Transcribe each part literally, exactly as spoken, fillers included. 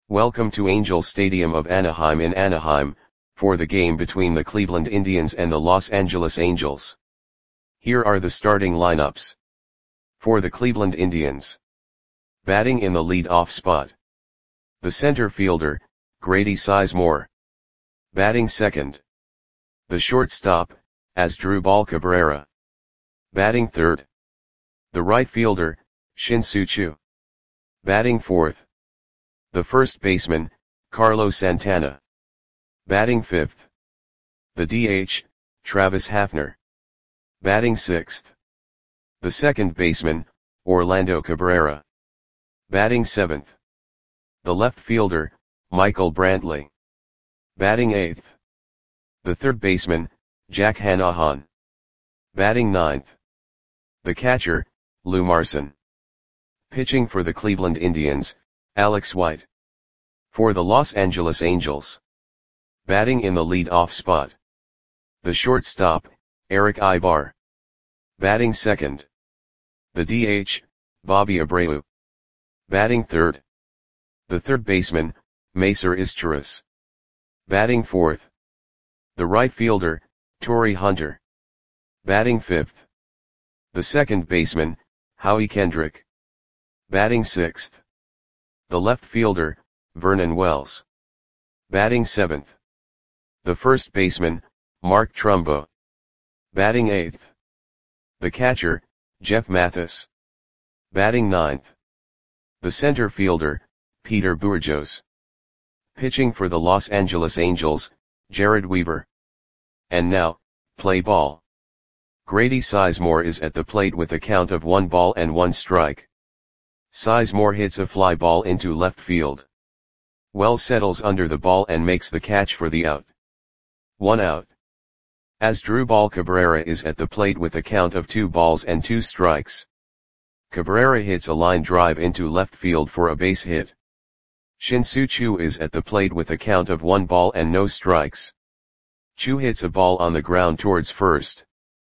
Welcome to Angel Stadium of Anaheim in Anaheim, for the game between the Cleveland Indians and the Los Angeles Angels. Here are the starting lineups. For the Cleveland Indians. Batting in the lead-off spot. The center fielder, Grady Sizemore. Batting second. The shortstop, Asdrubal Cabrera. Batting third. The right fielder, Shin-Soo Choo. Batting fourth. The first baseman, Carlos Santana. Batting fifth. The D H, Travis Hafner. Batting sixth. The second baseman, Orlando Cabrera. Batting seventh. The left fielder, Michael Brantley. Batting eighth. The third baseman, Jack Hannahan. Batting ninth. The catcher, Lou Marson. Pitching for the Cleveland Indians, Alex White. For the Los Angeles Angels. Batting in the lead-off spot. The shortstop, Erick Aybar. Batting second. The D H, Bobby Abreu. Batting third. The third baseman, Macer Izturis. Batting fourth. The right fielder, Torii Hunter. Batting fifth. The second baseman, Howie Kendrick. Batting sixth. The left fielder, Vernon Wells. Batting seventh. The first baseman, Mark Trumbo. Batting eighth. The catcher, Jeff Mathis. Batting ninth. The center fielder, Peter Bourjos. Pitching for the Los Angeles Angels, Jared Weaver. And now, play ball. Grady Sizemore is at the plate with a count of one ball and one strike. Sizemore hits a fly ball into left field. Wells settles under the ball and makes the catch for the out. One out. Asdrubal Cabrera is at the plate with a count of two balls and two strikes. Cabrera hits a line drive into left field for a base hit. Shin-Soo Choo is at the plate with a count of one ball and no strikes. Choo hits a ball on the ground towards first.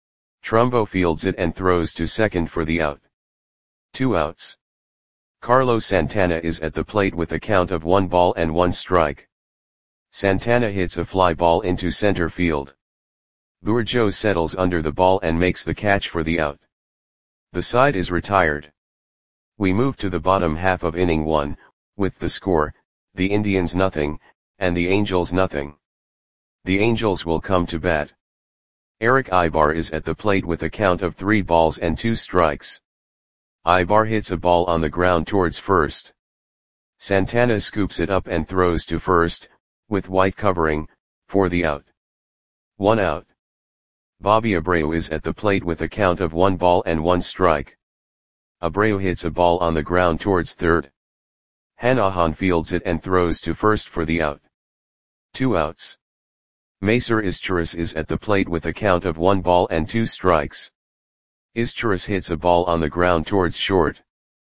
Trumbo fields it and throws to second for the out. Two outs. Carlos Santana is at the plate with a count of one ball and one strike. Santana hits a fly ball into center field. Bourjos settles under the ball and makes the catch for the out. The side is retired. We move to the bottom half of inning one, with the score, the Indians nothing, and the Angels nothing. The Angels will come to bat. Erick Aybar is at the plate with a count of three balls and two strikes. Aybar hits a ball on the ground towards first. Santana scoops it up and throws to first, with White covering, for the out. One out. Bobby Abreu is at the plate with a count of one ball and one strike. Abreu hits a ball on the ground towards third. Hannahan fields it and throws to first for the out. Two outs. Macer Izturis is at the plate with a count of one ball and two strikes. Izturis hits a ball on the ground towards short.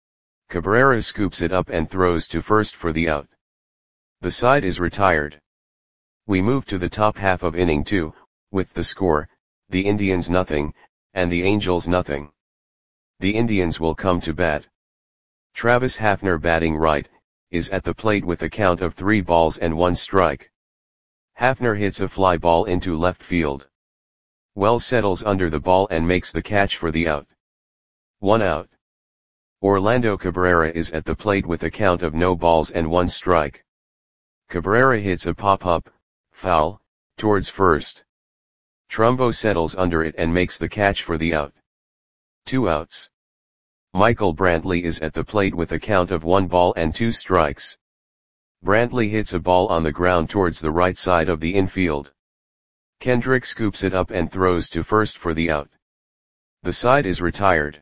Cabrera scoops it up and throws to first for the out. The side is retired. We move to the top half of inning two, with the score, the Indians nothing, and the Angels nothing. The Indians will come to bat. Travis Hafner batting right, is at the plate with a count of three balls and one strike. Hafner hits a fly ball into left field. Wells settles under the ball and makes the catch for the out. One out. Orlando Cabrera is at the plate with a count of no balls and one strike. Cabrera hits a pop-up, foul, towards first. Trumbo settles under it and makes the catch for the out. Two outs. Michael Brantley is at the plate with a count of one ball and two strikes. Brantley hits a ball on the ground towards the right side of the infield. Kendrick scoops it up and throws to first for the out. The side is retired.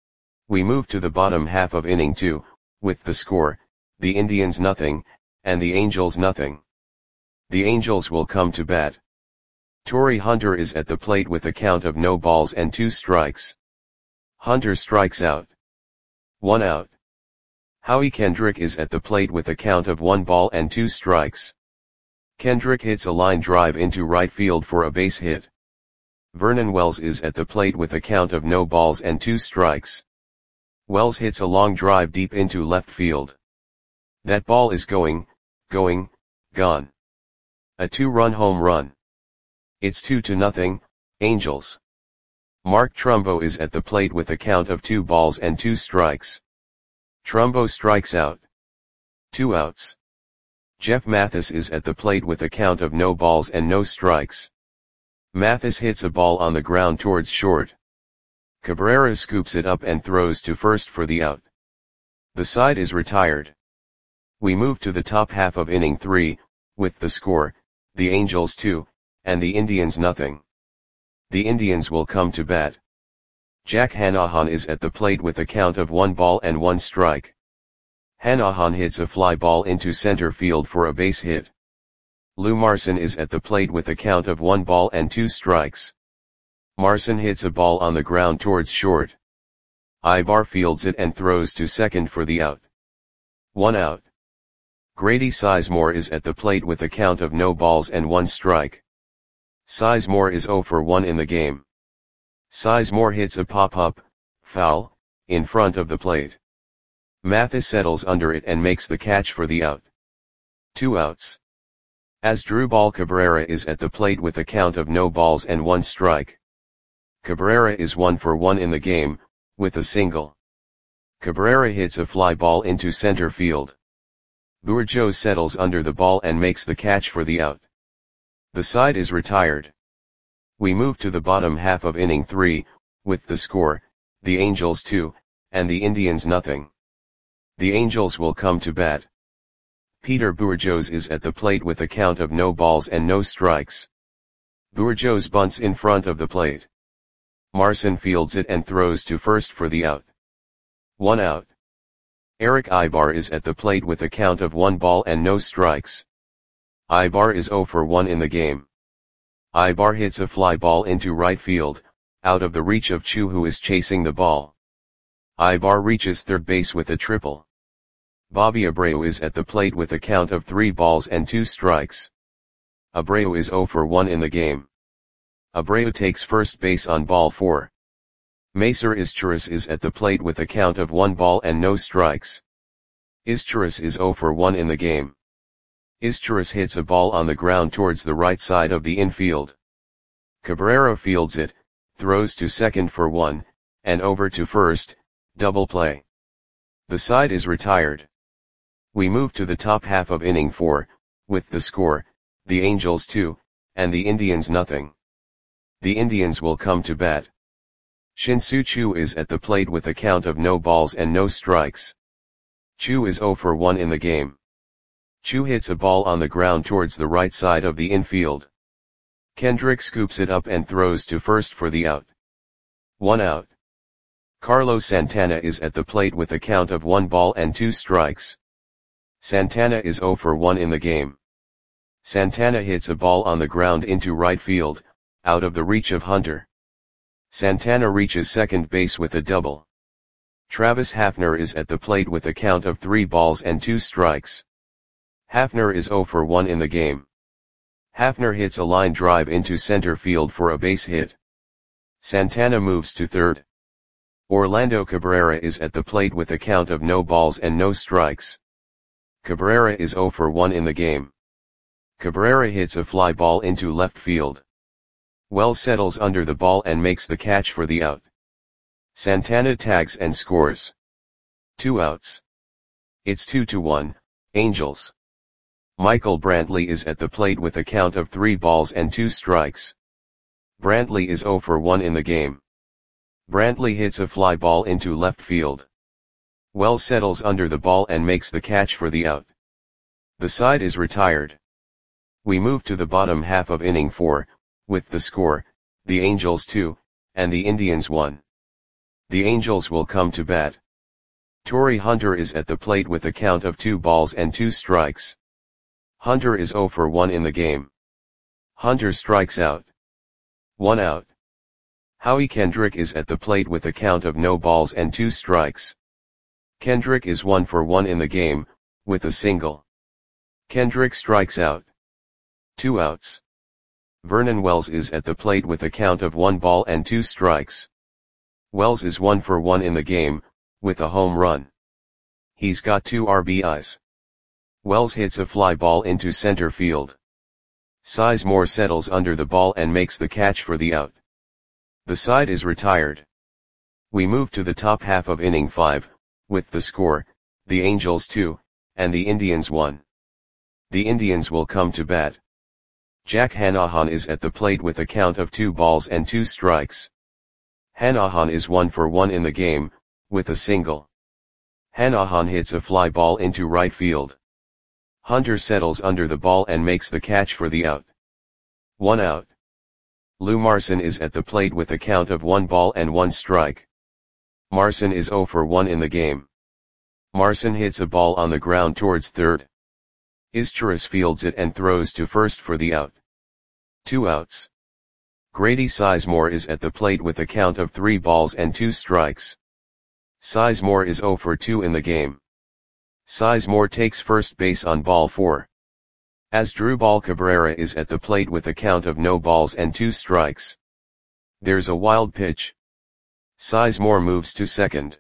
We move to the bottom half of inning two, with the score, the Indians nothing, and the Angels nothing. The Angels will come to bat. Torii Hunter is at the plate with a count of no balls and two strikes. Hunter strikes out. One out. Howie Kendrick is at the plate with a count of one ball and two strikes. Kendrick hits a line drive into right field for a base hit. Vernon Wells is at the plate with a count of no balls and two strikes. Wells hits a long drive deep into left field. That ball is going, going, gone. A two-run home run. It's two to nothing, Angels. Mark Trumbo is at the plate with a count of two balls and two strikes. Trumbo strikes out. Two outs. Jeff Mathis is at the plate with a count of no balls and no strikes. Mathis hits a ball on the ground towards short. Cabrera scoops it up and throws to first for the out. The side is retired. We move to the top half of inning three, with the score, the Angels two, and the Indians nothing. The Indians will come to bat. Jack Hanahan is at the plate with a count of one ball and one strike. Hanahan hits a fly ball into center field for a base hit. Lou Marson is at the plate with a count of one ball and two strikes. Marson hits a ball on the ground towards short. Ibar fields it and throws to second for the out. One out. Grady Sizemore is at the plate with a count of no balls and one strike. Sizemore is oh for one in the game. Sizemore hits a pop-up, foul, in front of the plate. Mathis settles under it and makes the catch for the out. Two outs. Asdrubal Cabrera is at the plate with a count of no balls and one strike. Cabrera is one for one in the game, with a single. Cabrera hits a fly ball into center field. Bourjos settles under the ball and makes the catch for the out. The side is retired. We move to the bottom half of inning three, with the score, the Angels two, and the Indians nothing. The Angels will come to bat. Peter Bourjos is at the plate with a count of no balls and no strikes. Bourjos bunts in front of the plate. Marson fields it and throws to first for the out. One out. Eric Ibar is at the plate with a count of one ball and no strikes. Ibar is oh for one in the game. Ibar hits a fly ball into right field, out of the reach of Chu, who is chasing the ball. Ibar reaches third base with a triple. Bobby Abreu is at the plate with a count of three balls and two strikes. Abreu is oh for one in the game. Abreu takes first base on ball four. Macer Izturis is at the plate with a count of one ball and no strikes. Izturis is oh for one in the game. Izturis hits a ball on the ground towards the right side of the infield. Cabrera fields it, throws to second for one, and over to first, double play. The side is retired. We move to the top half of inning four, with the score, the Angels two, and the Indians nothing. The Indians will come to bat. Shin-Soo Choo is at the plate with a count of no balls and no strikes. Choo is oh for one in the game. Choo hits a ball on the ground towards the right side of the infield. Kendrick scoops it up and throws to first for the out. One out. Carlos Santana is at the plate with a count of one ball and two strikes. Santana is oh for one in the game. Santana hits a ball on the ground into right field, out of the reach of Hunter. Santana reaches second base with a double. Travis Hafner is at the plate with a count of three balls and two strikes. Hafner is oh for one in the game. Hafner hits a line drive into center field for a base hit. Santana moves to third. Orlando Cabrera is at the plate with a count of no balls and no strikes. Cabrera is oh for one in the game. Cabrera hits a fly ball into left field. Wells settles under the ball and makes the catch for the out. Santana tags and scores. Two outs. It's two to one, Angels. Michael Brantley is at the plate with a count of three balls and two strikes. Brantley is oh for one in the game. Brantley hits a fly ball into left field. Wells settles under the ball and makes the catch for the out. The side is retired. We move to the bottom half of inning four, with the score, the Angels two, and the Indians one. The Angels will come to bat. Torrey Hunter is at the plate with a count of two balls and two strikes. Hunter is oh for one in the game. Hunter strikes out. One out. Howie Kendrick is at the plate with a count of no balls and two strikes. Kendrick is one for one in the game, with a single. Kendrick strikes out. Two outs. Vernon Wells is at the plate with a count of one ball and two strikes. Wells is one for one in the game, with a home run. He's got two R B Is. Wells hits a fly ball into center field. Sizemore settles under the ball and makes the catch for the out. The side is retired. We move to the top half of inning five, with the score, the Angels two, and the Indians one. The Indians will come to bat. Jack Hanahan is at the plate with a count of two balls and two strikes. Hanahan is one for one in the game, with a single. Hanahan hits a fly ball into right field. Hunter settles under the ball and makes the catch for the out. One out. Lou Marson is at the plate with a count of one ball and one strike. Marson is zero for one in the game. Marson hits a ball on the ground towards third. Izturis fields it and throws to first for the out. Two outs. Grady Sizemore is at the plate with a count of three balls and two strikes. Sizemore is zero for two in the game. Sizemore takes first base on ball four. Asdrubal Cabrera is at the plate with a count of no balls and two strikes. There's a wild pitch. Sizemore moves to second.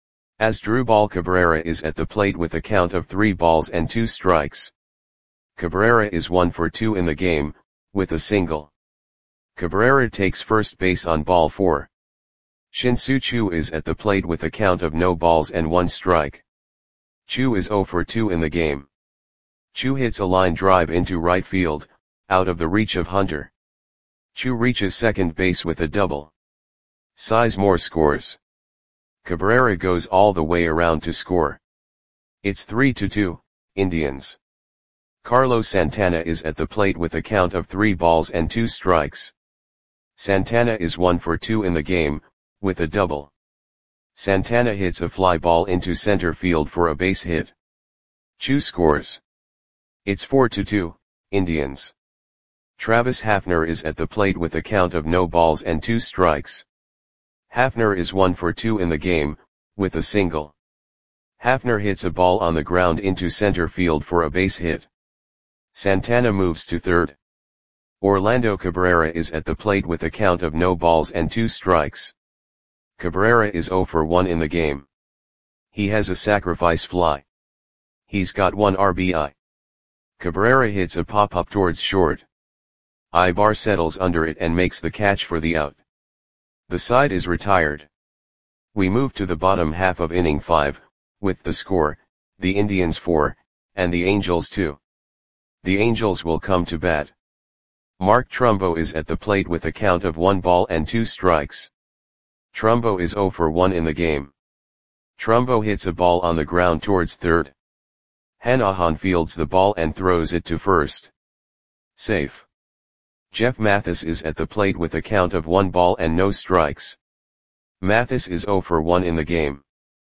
Asdrubal Cabrera is at the plate with a count of three balls and two strikes. Cabrera is one for two in the game, with a single. Cabrera takes first base on ball four. Shin-Soo Choo is at the plate with a count of no balls and one strike. Choo is zero for two in the game. Choo hits a line drive into right field, out of the reach of Hunter. Choo reaches second base with a double. Sizemore scores. Cabrera goes all the way around to score. It's three to two, Indians. Carlos Santana is at the plate with a count of three balls and two strikes. Santana is one for two in the game, with a double. Santana hits a fly ball into center field for a base hit. Choo scores. It's four to two, Indians. Travis Hafner is at the plate with a count of no balls and two strikes. Hafner is one for two in the game, with a single. Hafner hits a ball on the ground into center field for a base hit. Santana moves to third. Orlando Cabrera is at the plate with a count of no balls and two strikes. Cabrera is zero for one in the game. He has a sacrifice fly. He's got one R B I. Cabrera hits a pop-up towards short. Ibar settles under it and makes the catch for the out. The side is retired. We move to the bottom half of inning five, with the score, the Indians four, and the Angels two. The Angels will come to bat. Mark Trumbo is at the plate with a count of one ball and two strikes. Trumbo is zero for one in the game. Trumbo hits a ball on the ground towards third. Hanahan fields the ball and throws it to first. Safe. Jeff Mathis is at the plate with a count of one ball and no strikes. Mathis is zero for one in the game.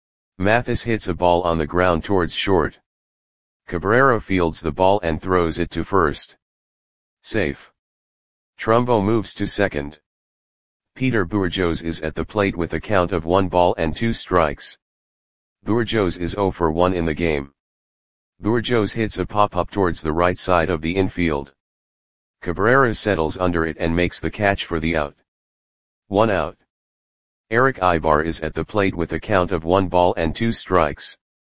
Mathis hits a ball on the ground towards short. Cabrera fields the ball and throws it to first. Safe. Trumbo moves to second. Peter Bourjos is at the plate with a count of one ball and two strikes. Bourjos is zero for one in the game. Bourjos hits a pop-up towards the right side of the infield. Cabrera settles under it and makes the catch for the out. One out. Eric Ibar is at the plate with a count of one ball and two strikes.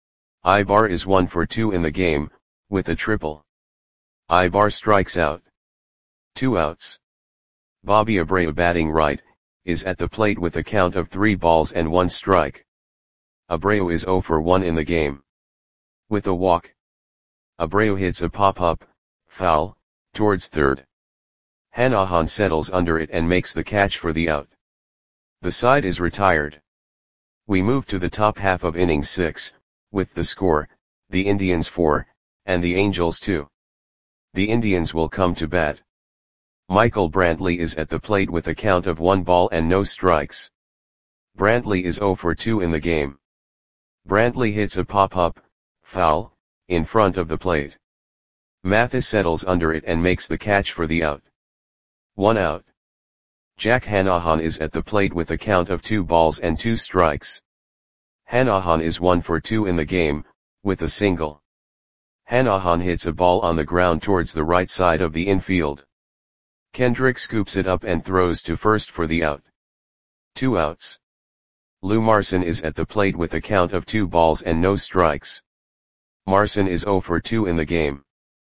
Ibar is one for two in the game, with a triple. Ibar strikes out. Two outs. Bobby Abreu, batting right, is at the plate with a count of three balls and one strike. Abreu is zero for one in the game. With a walk. Abreu hits a pop-up, foul, towards third. Hanahan settles under it and makes the catch for the out. The side is retired. We move to the top half of inning six, with the score, the Indians four, and the Angels two. The Indians will come to bat. Michael Brantley is at the plate with a count of one ball and no strikes. Brantley is zero for two in the game. Brantley hits a pop-up, foul, in front of the plate. Mathis settles under it and makes the catch for the out. One out. Jack Hanahan is at the plate with a count of two balls and two strikes. Hanahan is one for two in the game, with a single. Hanahan hits a ball on the ground towards the right side of the infield. Kendrick scoops it up and throws to first for the out. Two outs. Lou Marson is at the plate with a count of two balls and no strikes. Marson is zero for two in the game.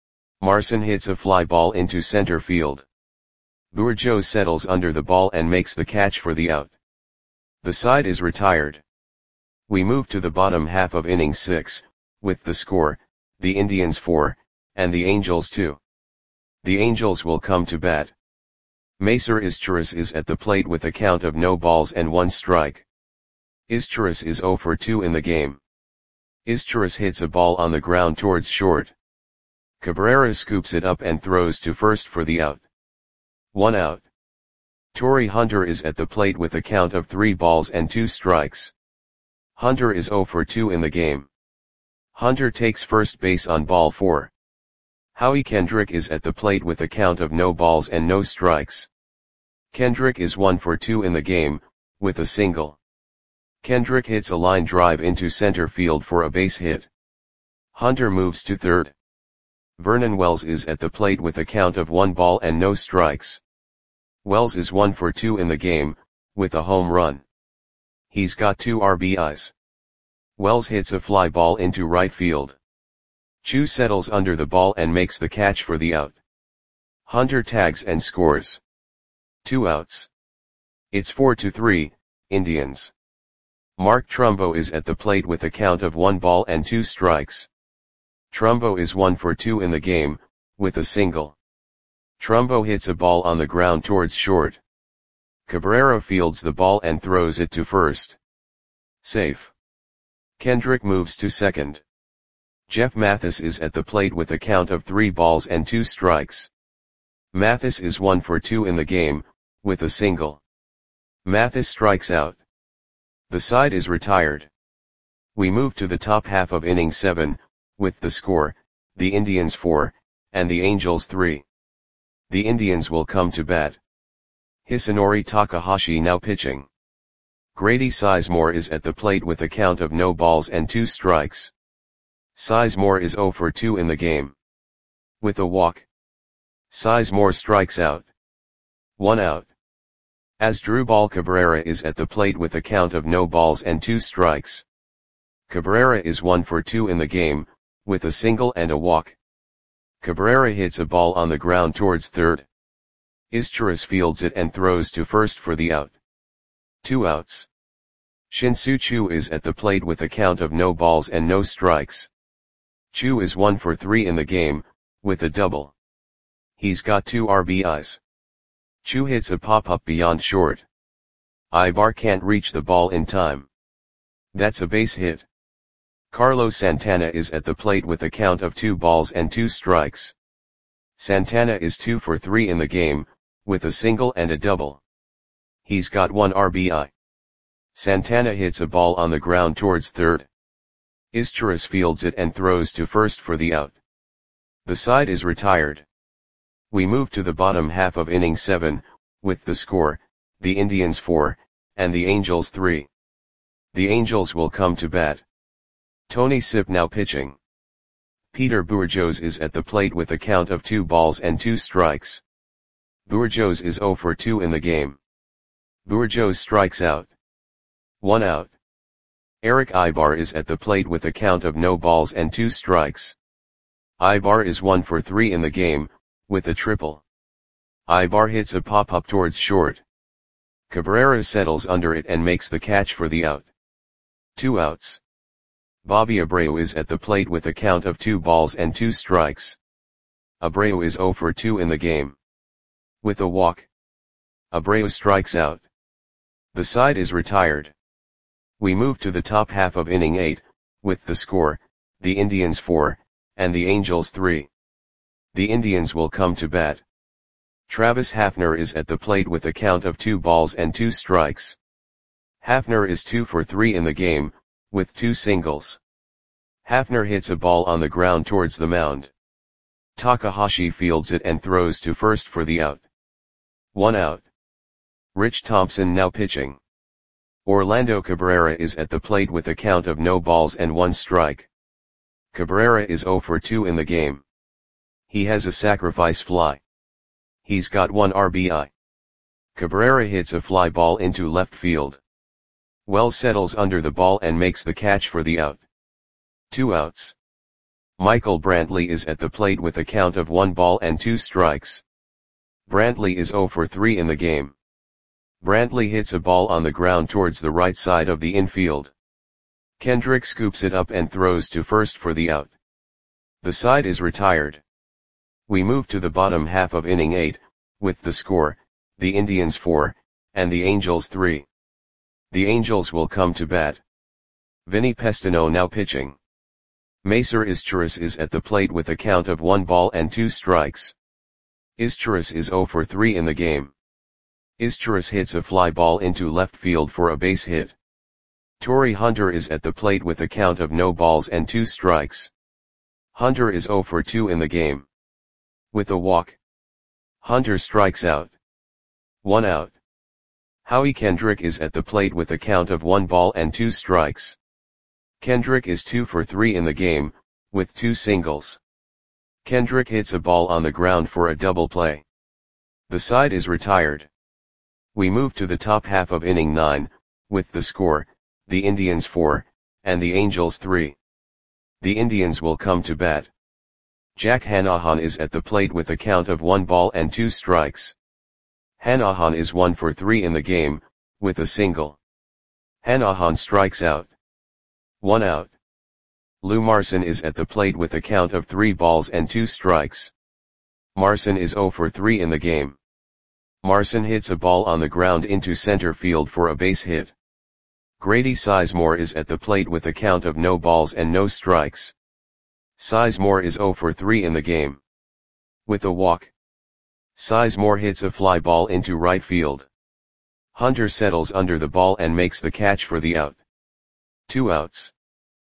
Marson hits a fly ball into center field. Bourgeau settles under the ball and makes the catch for the out. The side is retired. We move to the bottom half of inning six, with the score, the Indians four, and the Angels two. The Angels will come to bat. Macer Izturis is at the plate with a count of no balls and one strike. Izturis is zero for two in the game. Izturis hits a ball on the ground towards short. Cabrera scoops it up and throws to first for the out. One out. Torrey Hunter is at the plate with a count of three balls and two strikes. Hunter is zero for two in the game. Hunter takes first base on ball four. Howie Kendrick is at the plate with a count of no balls and no strikes. Kendrick is one for two in the game, with a single. Kendrick hits a line drive into center field for a base hit. Hunter moves to third. Vernon Wells is at the plate with a count of one ball and no strikes. Wells is one for two in the game, with a home run. He's got two R B Is. Wells hits a fly ball into right field. Chu settles under the ball and makes the catch for the out. Hunter tags and scores. Two outs. It's four to three, Indians. Mark Trumbo is at the plate with a count of one ball and two strikes. Trumbo is one for two in the game, with a single. Trumbo hits a ball on the ground towards short. Cabrera fields the ball and throws it to first. Safe. Kendrick moves to second. Jeff Mathis is at the plate with a count of three balls and two strikes. Mathis is one for two in the game, with a single. Mathis strikes out. The side is retired. We move to the top half of inning seven, with the score, the Indians four, and the Angels three. The Indians will come to bat. Hisanori Takahashi now pitching. Grady Sizemore is at the plate with a count of no balls and two strikes. Sizemore is zero for two in the game. With a walk. Sizemore strikes out. One out. Asdrubal Cabrera is at the plate with a count of no balls and two strikes. Cabrera is one for two in the game, with a single and a walk. Cabrera hits a ball on the ground towards third. Izturis fields it and throws to first for the out. Two outs. Shin-Soo Choo is at the plate with a count of no balls and no strikes. Choo is one for three in the game, with a double. He's got two R B Is. Choo hits a pop-up beyond short. Ibar can't reach the ball in time. That's a base hit. Carlos Santana is at the plate with a count of two balls and two strikes. Santana is two for three in the game, with a single and a double. He's got one R B I. Santana hits a ball on the ground towards third. Izturis fields it and throws to first for the out. The side is retired. We move to the bottom half of inning seven, with the score, the Indians four, and the Angels three. The Angels will come to bat. Tony Sipp now pitching. Peter Bourgeau is at the plate with a count of two balls and two strikes. Bourgeau is zero for two in the game. Bourgeau strikes out. One out. Eric Ibar is at the plate with a count of no balls and two strikes. Ibar is one for three in the game, with a triple. Ibar hits a pop-up towards short. Cabrera settles under it and makes the catch for the out. Two outs. Bobby Abreu is at the plate with a count of two balls and two strikes. Abreu is zero for two in the game. With a walk. Abreu strikes out. The side is retired. We move to the top half of inning eight, with the score, the Indians four, and the Angels three. The Indians will come to bat. Travis Hafner is at the plate with a count of two balls and two strikes. Hafner is two for three in the game, with two singles. Hafner hits a ball on the ground towards the mound. Takahashi fields it and throws to first for the out. One out. Rich Thompson now pitching. Orlando Cabrera is at the plate with a count of no balls and one strike. Cabrera is zero for two in the game. He has a sacrifice fly. He's got one R B I. Cabrera hits a fly ball into left field. Wells settles under the ball and makes the catch for the out. Two outs. Michael Brantley is at the plate with a count of one ball and two strikes. Brantley is zero for three in the game. Brantley hits a ball on the ground towards the right side of the infield. Kendrick scoops it up and throws to first for the out. The side is retired. We move to the bottom half of inning eight, with the score, the Indians four, and the Angels three. The Angels will come to bat. Vinny Pestano now pitching. Macer Izturis is at the plate with a count of one ball and two strikes. Izturis is zero for three in the game. Izturis hits a fly ball into left field for a base hit. Torii Hunter is at the plate with a count of no balls and two strikes. Hunter is zero for two in the game. With a walk, Hunter strikes out. One out. Howie Kendrick is at the plate with a count of one ball and two strikes. Kendrick is two for three in the game, with two singles. Kendrick hits a ball on the ground for a double play. The side is retired. We move to the top half of inning nine, with the score, the Indians four, and the Angels three. The Indians will come to bat. Jack Hanahan is at the plate with a count of one ball and two strikes. Hanahan is one for three in the game, with a single. Hanahan strikes out. One out. Lou Marson is at the plate with a count of three balls and two strikes. Marson is zero for three in the game. Marson hits a ball on the ground into center field for a base hit. Grady Sizemore is at the plate with a count of no balls and no strikes. Sizemore is zero for three in the game. With a walk, Sizemore hits a fly ball into right field. Hunter settles under the ball and makes the catch for the out. Two outs.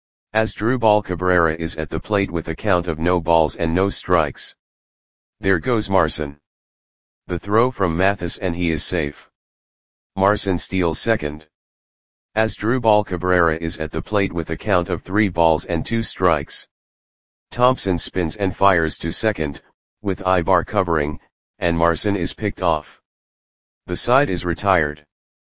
Asdrubal Cabrera is at the plate with a count of no balls and no strikes. There goes Marson. The throw from Mathis and he is safe. Marson steals second. Asdrubal Cabrera is at the plate with a count of three balls and two strikes. Thompson spins and fires to second, with Ibar covering, and Marson is picked off. The side is retired.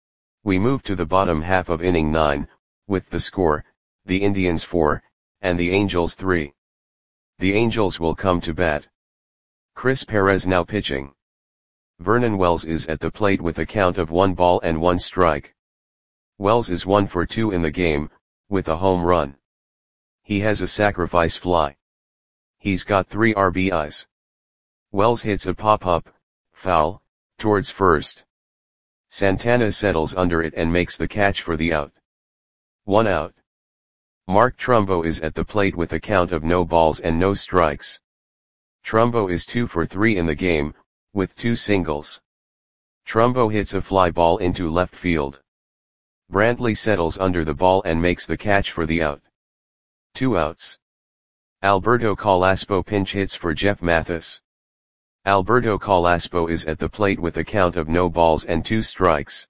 We move to the bottom half of inning nine, with the score, the Indians four, and the Angels three. The Angels will come to bat. Chris Perez now pitching. Vernon Wells is at the plate with a count of one ball and one strike. Wells is one for two in the game, with a home run. He has a sacrifice fly. He's got three R B Is. Wells hits a pop-up, foul, towards first. Santana settles under it and makes the catch for the out. One out. Mark Trumbo is at the plate with a count of no balls and no strikes. Trumbo is two for three in the game, with two singles. Trumbo hits a fly ball into left field. Brantley settles under the ball and makes the catch for the out. Two outs. Alberto Calaspo pinch hits for Jeff Mathis. Alberto Calaspo is at the plate with a count of no balls and two strikes.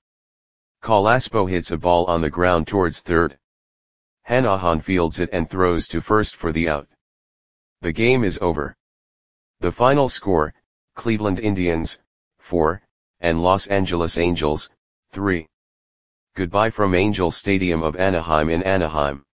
Calaspo hits a ball on the ground towards third. Hanahan fields it and throws to first for the out. The game is over. The final score, Cleveland Indians, four, and Los Angeles Angels, three. Goodbye from Angel Stadium of Anaheim in Anaheim.